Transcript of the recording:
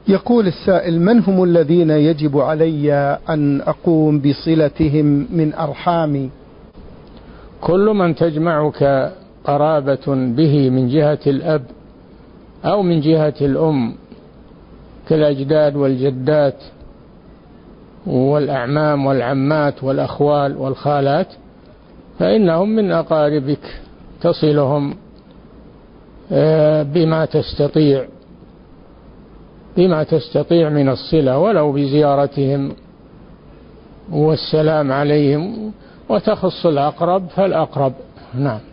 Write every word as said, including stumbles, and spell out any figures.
يقول السائل: من هم الذين يجب علي أن أقوم بصلتهم من أرحامي؟ كل من تجمعك قرابة به من جهة الأب أو من جهة الأم كالأجداد والجدات والأعمام والعمات والأخوال والخالات، فإنهم من أقاربك، تصلهم بما تستطيع بما تستطيع من الصلة، ولو بزيارتهم والسلام عليهم، وتخص الأقرب فالأقرب. نعم.